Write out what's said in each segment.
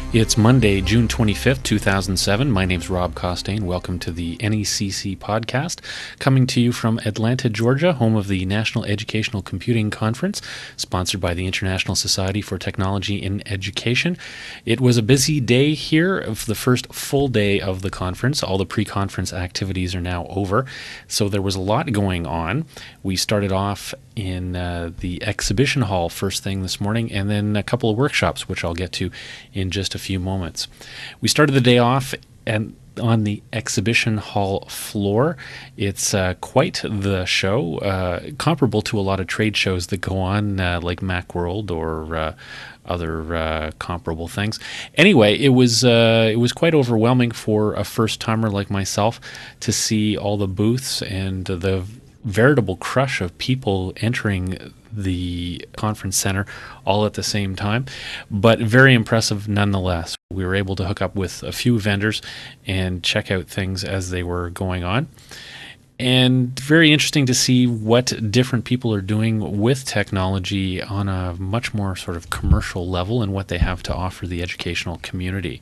It's Monday, June 25th, 2007. My name's Rob Costain. Welcome to the NECC podcast, coming to you from Atlanta, Georgia, home of the National Educational Computing Conference, sponsored by the International Society for Technology in Education. It was a busy day here, of the first full day of the conference. All the pre-conference activities are now over, so there was a lot going on. We started off in the exhibition hall first thing this morning, and then a couple of workshops, which I'll get to in just a few moments. We started the day off on the exhibition hall floor. It's quite the show, comparable to a lot of trade shows that go on, like Macworld or other comparable things. Anyway, it was quite overwhelming for a first-timer like myself to see all the booths and the veritable crush of people entering the conference center all at the same time, but very impressive nonetheless. We were able to hook up with a few vendors and check out things as they were going on. And very interesting to see what different people are doing with technology on a much more sort of commercial level and what they have to offer the educational community.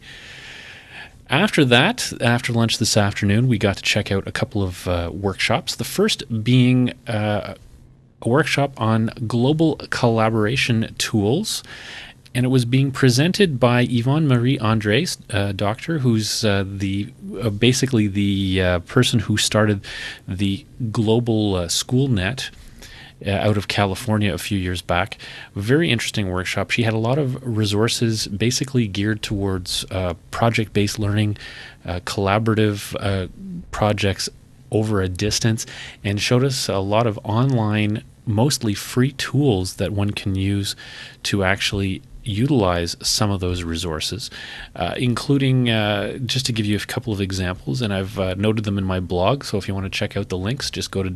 After that, after lunch this afternoon, we got to check out a couple of workshops. The first being a workshop on global collaboration tools, and it was being presented by Yvonne Marie Andres, doctor, who's basically the person who started the Global SchoolNet out of California a few years back. Very interesting workshop. She had a lot of resources basically geared towards project-based learning, collaborative projects over a distance, and showed us a lot of online, mostly free tools that one can use to actually utilize some of those resources, including, just to give you a couple of examples, and I've noted them in my blog, so if you want to check out the links, just go to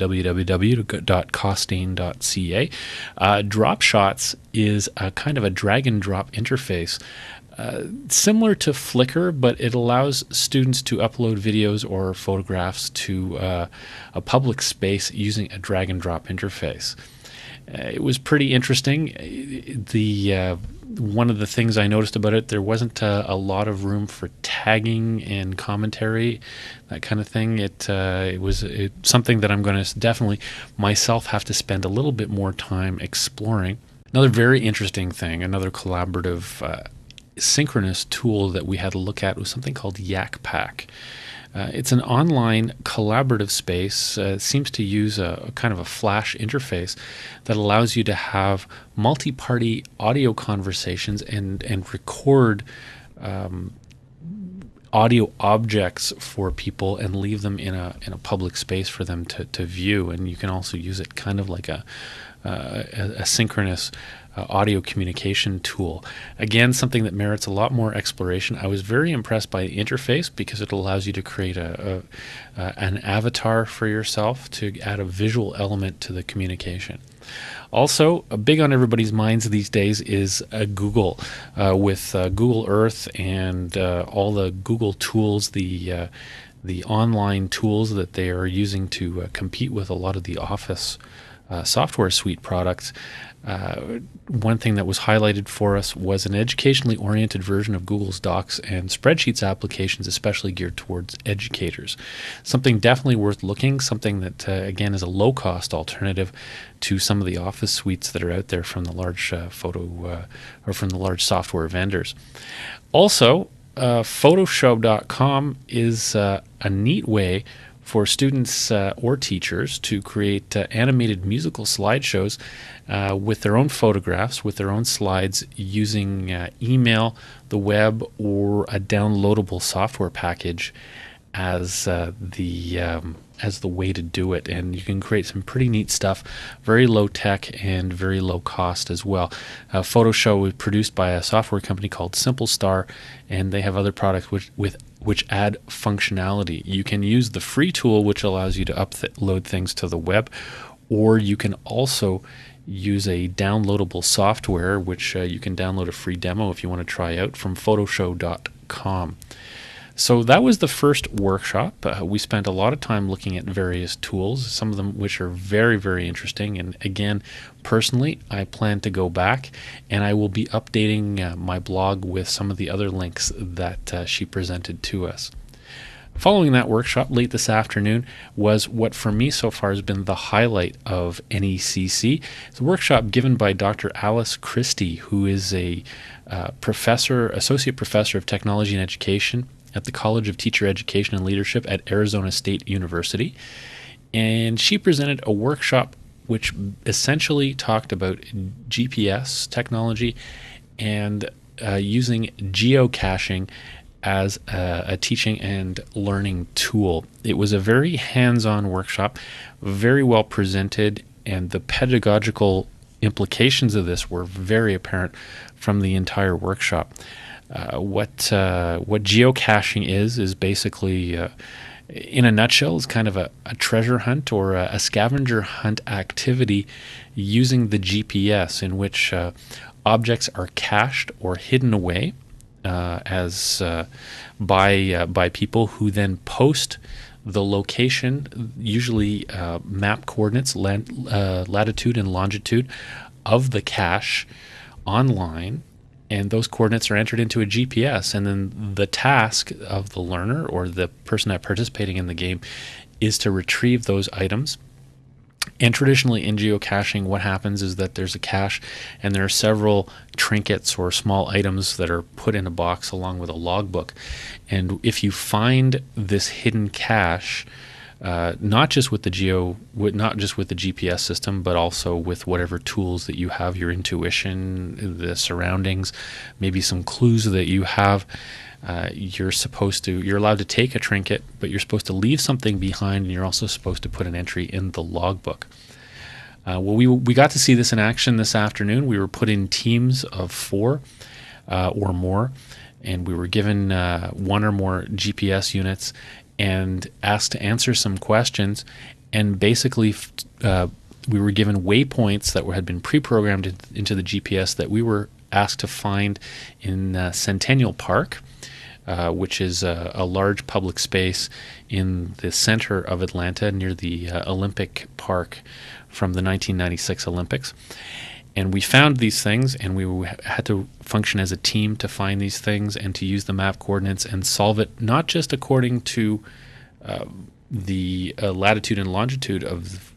www.costain.ca. DropShots is a kind of a drag-and-drop interface, similar to Flickr, but it allows students to upload videos or photographs to a public space using a drag-and-drop interface. It was pretty interesting. One of the things I noticed about it, there wasn't a lot of room for tagging and commentary, that kind of thing. It was something that I'm going to definitely myself have to spend a little bit more time exploring. Another very interesting thing, another collaborative synchronous tool that we had to look at was something called YakPack. It's an online collaborative space. It seems to use a kind of a Flash interface that allows you to have multi-party audio conversations and record audio objects for people and leave them in a public space for them to view. And you can also use it kind of like a synchronous audio communication tool. Again, something that merits a lot more exploration. I was very impressed by the interface because it allows you to create an avatar for yourself to add a visual element to the communication. Also, big on everybody's minds these days is Google, with Google Earth and all the Google tools, the online tools that they are using to compete with a lot of the Office software suite products. One thing that was highlighted for us was an educationally oriented version of Google's Docs and Spreadsheets applications, especially geared towards educators. Something definitely worth looking, something that, again, is a low-cost alternative to some of the Office suites that are out there from the large or from the large software vendors. Also, Photoshop.com is a neat way for students or teachers to create animated musical slideshows with their own photographs, with their own slides, using email, the web, or a downloadable software package as the way to do it. And you can create some pretty neat stuff, very low tech and very low cost as well. Photoshop was produced by a software company called SimpleStar, and they have other products which add functionality. You can use the free tool, which allows you to upload things to the web, or you can also use a downloadable software, which you can download a free demo if you want to try out from Photoshop.com. So that was the first workshop. We spent a lot of time looking at various tools, some of them which are very, very interesting. And again, personally, I plan to go back and I will be updating my blog with some of the other links that she presented to us. Following that workshop late this afternoon was what for me so far has been the highlight of NECC. It's a workshop given by Dr. Alice Christie, who is a associate professor of technology and education at the College of Teacher Education and Leadership at Arizona State University. And she presented a workshop which essentially talked about GPS technology and using geocaching as a teaching and learning tool. It was a very hands-on workshop, very well presented, and the pedagogical implications of this were very apparent from the entire workshop. What geocaching is basically, in a nutshell, is kind of a treasure hunt or a scavenger hunt activity using the GPS, in which objects are cached or hidden away by people who then post the location, usually map coordinates, latitude and longitude of the cache online, and those coordinates are entered into a GPS, and then the task of the learner or the person that participating in the game is to retrieve those items. And traditionally in geocaching, what happens is that there's a cache and there are several trinkets or small items that are put in a box along with a logbook. And if you find this hidden cache, not just with the GPS system, but also with whatever tools that you have, your intuition, the surroundings, maybe some clues that you have, you're allowed to take a trinket, but you're supposed to leave something behind, and you're also supposed to put an entry in the logbook. We got to see this in action this afternoon. We were put in teams of 4 or more, and we were given 1 or more GPS units and asked to answer some questions. And basically, we were given waypoints that had been pre-programmed into the GPS that we were asked to find in Centennial Park, which is a large public space in the center of Atlanta near the Olympic Park from the 1996 Olympics. And we found these things, and we had to function as a team to find these things and to use the map coordinates and solve it, not just according to the latitude and longitude of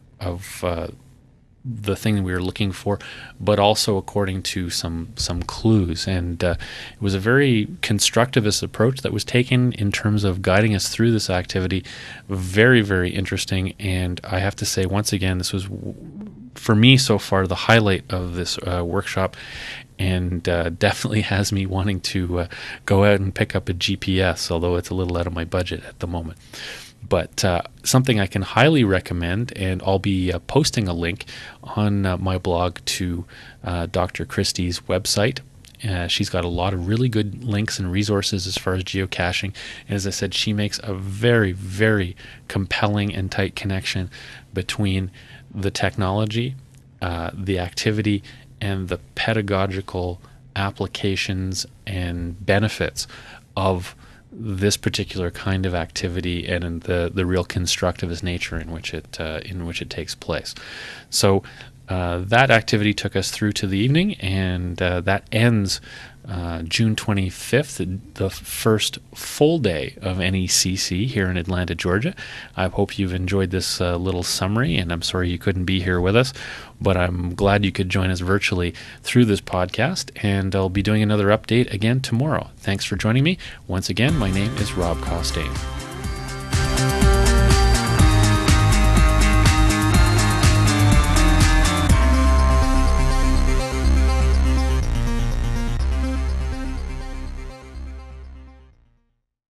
the thing that we were looking for, but also according to some clues. And it was a very constructivist approach that was taken in terms of guiding us through this activity. Very, very interesting. And I have to say, once again, this was, for me so far, the highlight of this workshop, and definitely has me wanting to go out and pick up a GPS, although it's a little out of my budget at the moment. But something I can highly recommend, and I'll be posting a link on my blog to Dr. Christie's website. She's got a lot of really good links and resources as far as geocaching. And as I said, she makes a very, very compelling and tight connection between the technology, the activity, and the pedagogical applications and benefits of this particular kind of activity, and in the real constructivist nature in which it takes place. So that activity took us through to the evening, and that ends June 25th, the first full day of NECC here in Atlanta, Georgia. I hope you've enjoyed this little summary, and I'm sorry you couldn't be here with us, but I'm glad you could join us virtually through this podcast, and I'll be doing another update again tomorrow. Thanks for joining me. Once again, my name is Rob Costain.